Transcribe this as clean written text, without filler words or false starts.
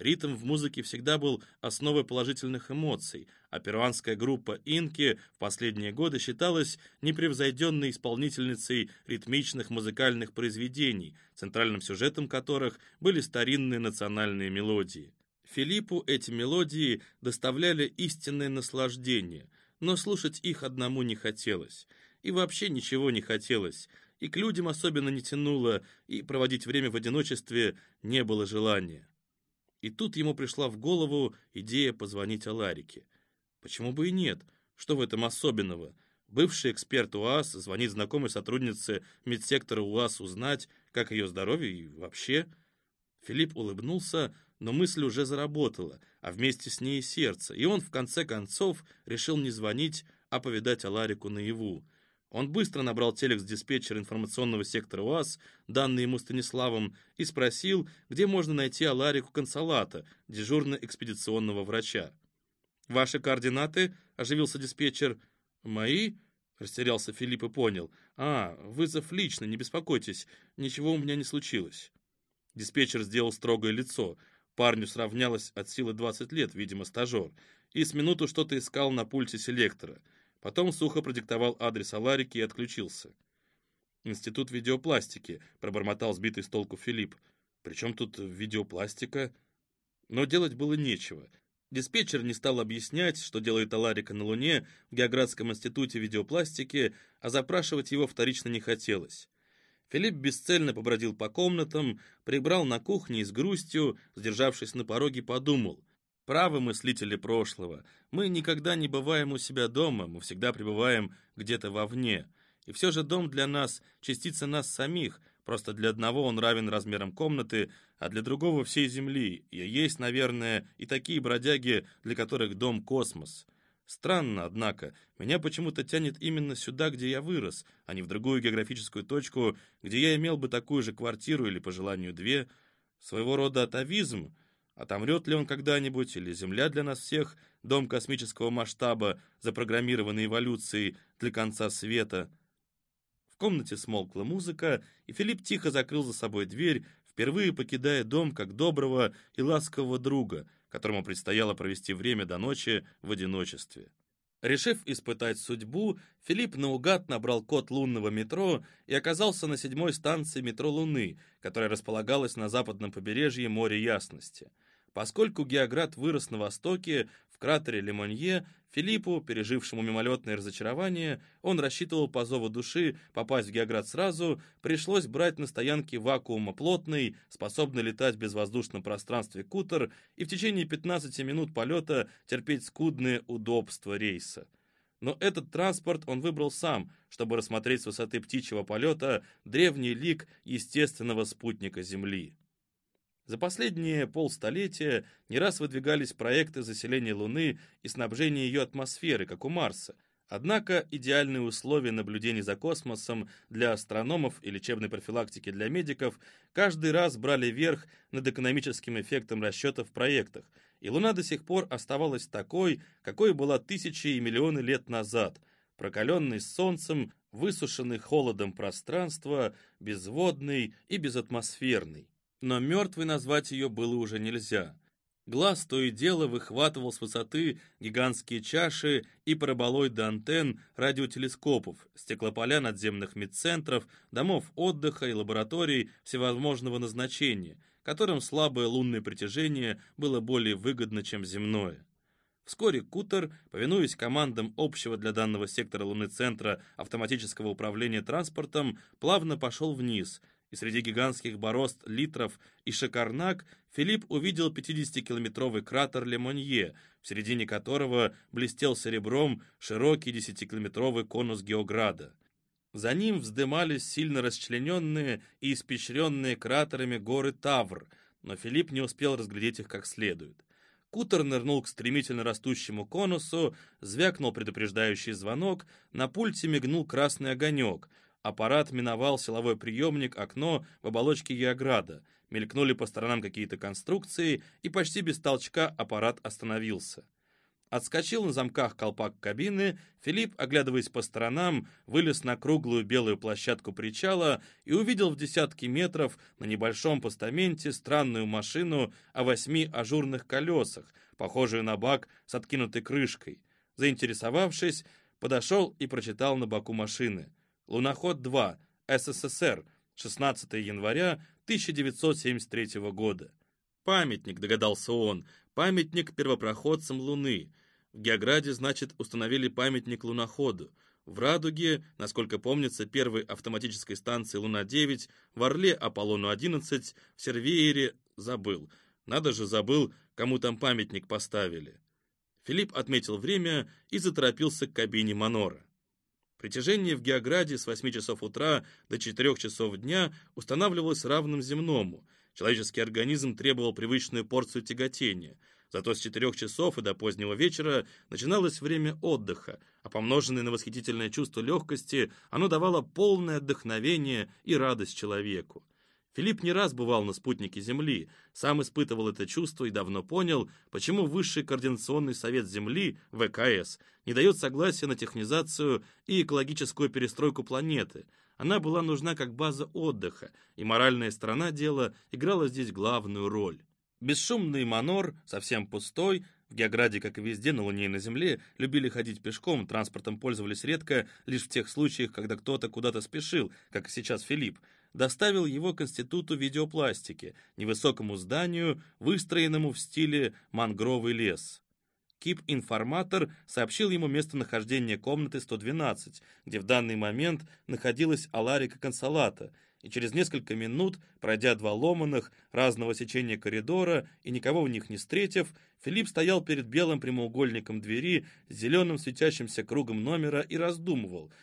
Ритм в музыке всегда был основой положительных эмоций, а перуанская группа «Инки» в последние годы считалась непревзойденной исполнительницей ритмичных музыкальных произведений, центральным сюжетом которых были старинные национальные мелодии. Филиппу эти мелодии доставляли истинное наслаждение, но слушать их одному не хотелось. И вообще ничего не хотелось, и к людям особенно не тянуло, и проводить время в одиночестве не было желания. И тут ему пришла в голову идея позвонить Аларике. Почему бы и нет? Что в этом особенного? Бывший эксперт УАЗ звонит знакомой сотруднице медсектора УАЗ узнать, как ее здоровье и вообще. Филипп улыбнулся, но мысль уже заработала, а вместе с ней и сердце, и он в конце концов решил не звонить, а повидать Аларику наяву. Он быстро набрал телекс-диспетчера информационного сектора УАЗ, данные ему Станиславом, и спросил, где можно найти Аларику Консолата, дежурно-экспедиционного врача. «Ваши координаты?» – оживился диспетчер. «Мои?» – растерялся Филипп и понял. Вызов лично, не беспокойтесь, ничего у меня не случилось». Диспетчер сделал строгое лицо. Парню сравнялось от силы 20 лет, видимо, стажер, и с минуту что-то искал на пульте селектора. Потом сухо продиктовал адрес Аларики и отключился. «Институт видеопластики», — пробормотал сбитый с толку Филипп. «При чем тут видеопластика?» Но делать было нечего. Диспетчер не стал объяснять, что делает Аларика на Луне в Геоградском институте видеопластики, а запрашивать его вторично не хотелось. Филипп бесцельно побродил по комнатам, прибрал на кухне и с грустью, сдержавшись на пороге, подумал: «Правы мыслители прошлого, мы никогда не бываем у себя дома, мы всегда пребываем где-то вовне. И все же дом для нас — частица нас самих, просто для одного он равен размерам комнаты, а для другого — всей Земли, и есть, наверное, и такие бродяги, для которых дом — космос». Странно, однако, меня почему-то тянет именно сюда, где я вырос, а не в другую географическую точку, где я имел бы такую же квартиру или, по желанию, две. Своего рода атовизм. Отомрет ли он когда-нибудь, или Земля для нас всех — дом космического масштаба, запрограммированный эволюцией для конца света? В комнате смолкла музыка, и Филипп тихо закрыл за собой дверь, впервые покидая дом как доброго и ласкового друга, которому предстояло провести время до ночи в одиночестве. Решив испытать судьбу, Филипп наугад набрал код лунного метро и оказался на 7-й станции метро Луны, которая располагалась на западном побережье моря Ясности. Поскольку Геоград вырос на востоке, в кратере Лемонье, Филиппу, пережившему мимолетное разочарование, он рассчитывал по зову души попасть в Геоград сразу, пришлось брать на стоянке вакуумоплотный, способный летать в безвоздушном пространстве кутер и в течение 15 минут полета терпеть скудные удобства рейса. Но этот транспорт он выбрал сам, чтобы рассмотреть с высоты птичьего полета древний лик естественного спутника Земли. За последние полстолетия не раз выдвигались проекты заселения Луны и снабжения ее атмосферы, как у Марса. Однако идеальные условия наблюдений за космосом для астрономов и лечебной профилактики для медиков каждый раз брали верх над экономическим эффектом расчетов в проектах, и Луна до сих пор оставалась такой, какой была тысячи и миллионы лет назад, прокаленной солнцем, высушенной холодом пространства, безводной и безатмосферной. Но мертвой назвать ее было уже нельзя. Глаз то и дело выхватывал с высоты гигантские чаши и параболоиды антенн радиотелескопов, стеклополя надземных медцентров, домов отдыха и лабораторий всевозможного назначения, которым слабое лунное притяжение было более выгодно, чем земное. Вскоре кутер, повинуясь командам общего для данного сектора Луны центра автоматического управления транспортом, плавно пошел вниз, и среди гигантских борозд литров и шакарнак Филипп увидел 50-километровый кратер Лемонье, в середине которого блестел серебром широкий 10-километровый конус Геограда. За ним вздымались сильно расчлененные и испещренные кратерами горы Тавр, но Филипп не успел разглядеть их как следует. Кутер нырнул к стремительно растущему конусу, звякнул предупреждающий звонок, на пульте мигнул красный огонек. Аппарат миновал силовой приемник, окно в оболочке Геограда. Мелькнули по сторонам какие-то конструкции, и почти без толчка аппарат остановился. Отскочил на замках колпак кабины, Филипп, оглядываясь по сторонам, вылез на круглую белую площадку причала и увидел в десятки метров на небольшом постаменте странную машину о 8 ажурных колесах, похожую на бак с откинутой крышкой. Заинтересовавшись, подошел и прочитал на боку машины: «Луноход-2, СССР, 16 января 1973 года». «Памятник», догадался он, «памятник первопроходцам Луны». В Геограде, значит, установили памятник луноходу. В Радуге, насколько помнится, первой автоматической станции Луна-9, в Орле Аполлону-11, в Сервеере забыл. Надо же, забыл, кому там памятник поставили. Филипп отметил время и заторопился к кабине Манора. Притяжение в Геограде с 8 часов утра до 4 часов дня устанавливалось равным земному. Человеческий организм требовал привычную порцию тяготения. Зато с 4 часов и до позднего вечера начиналось время отдыха, а помноженное на восхитительное чувство легкости, оно давало полное вдохновение и радость человеку. Филипп не раз бывал на спутнике Земли, сам испытывал это чувство и давно понял, почему Высший координационный совет Земли, ВКС, не дает согласия на технизацию и экологическую перестройку планеты. Она была нужна как база отдыха, и моральная сторона дела играла здесь главную роль. Бесшумный Манор, совсем пустой, в Геограде, как и везде, на Луне и на Земле, любили ходить пешком, транспортом пользовались редко, лишь в тех случаях, когда кто-то куда-то спешил, как и сейчас Филипп, доставил его к Институту видеопластики, невысокому зданию, выстроенному в стиле мангровый лес. КИП-информатор сообщил ему местонахождение комнаты 112, где в данный момент находилась Аларика Консолата, и через несколько минут, пройдя 2 ломаных, разного сечения коридора и никого в них не встретив, Филипп стоял перед белым прямоугольником двери с зеленым светящимся кругом номера и раздумывал,